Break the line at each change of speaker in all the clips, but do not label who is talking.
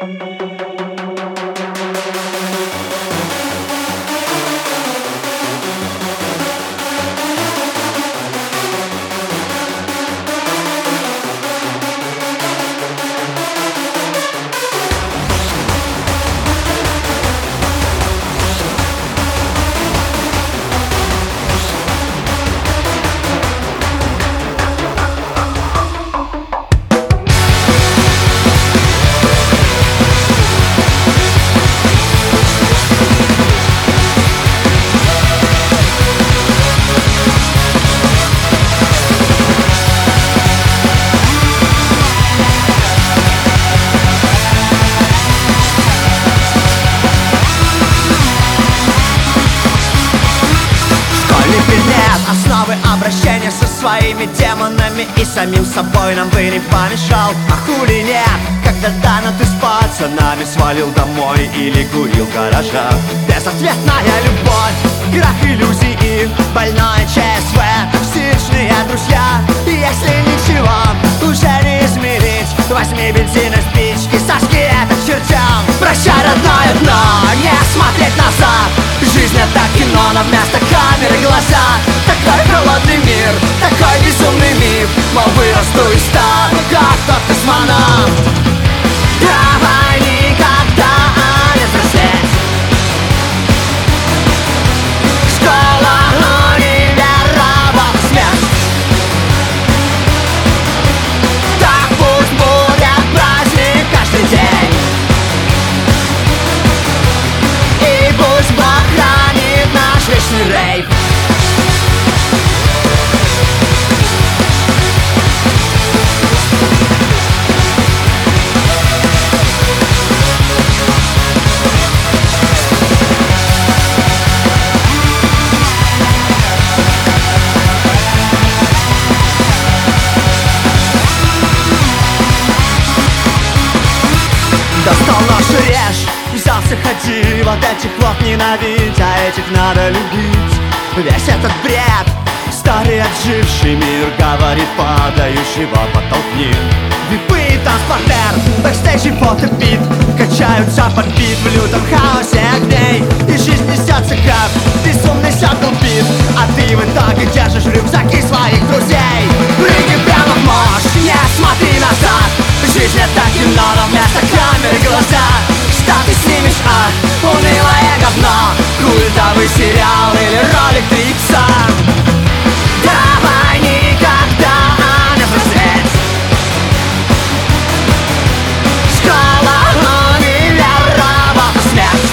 Основы обращения со своими демонами и самим собой нам бы не помешал. А хули нет, когда Дана ты с пацанами свалил домой или курил в гаражах. Безответная любовь, крах иллюзий и больное ЧСВ, токсичные друзья. И если ничего уже не измерить, возьми бензин и спички, сожги это к чертям. Прощай, родное дно, не смотреть назад. Жизнь это кино, но вместо камеры глаза. Такой холодный мир, такой безумный миф. Мол, вырасту и стану, как тот космонавт. Давай никогда не взрослеть. Школа, универ, работа, смерть. Так пусть будет праздник каждый день. И пусть Бог хранит наш вечный рейв. Достал нож и режь, взялся, ходи. Вот этих вот ненавидь, а этих надо любить. Весь этот бред, старый отживший мир, говорит падающего подтолкни. Випы и транспортер, бэкстейдж и фотобит качаются под бит в лютом хаосе огней. И жизнь несется как безумный садлбит, а ты в итоге держишь рюкзаки своих друзей. Прыгай прямо в мощь, не смотри назад. Жизнь это кино, но вместо камеры глаза. Что ты снимешь, унылое говно, культовый сериал или ролик 3 икса. Давай никогда не взрослеть. Школа, универ, работа, смерть.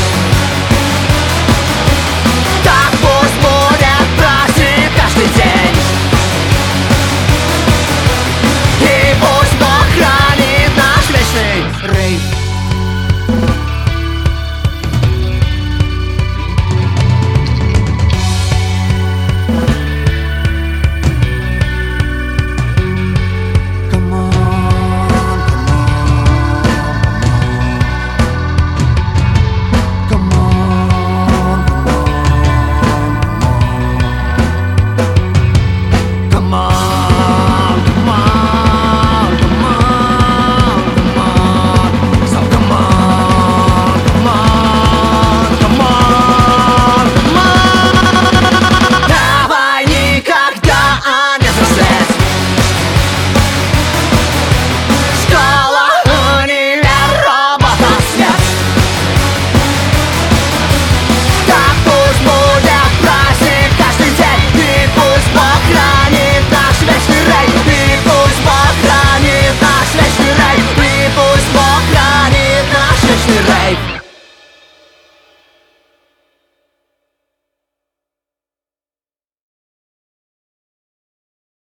Так пусть будет праздник каждый день. И пусть Бог хранит наш вечный рейв. Рейв.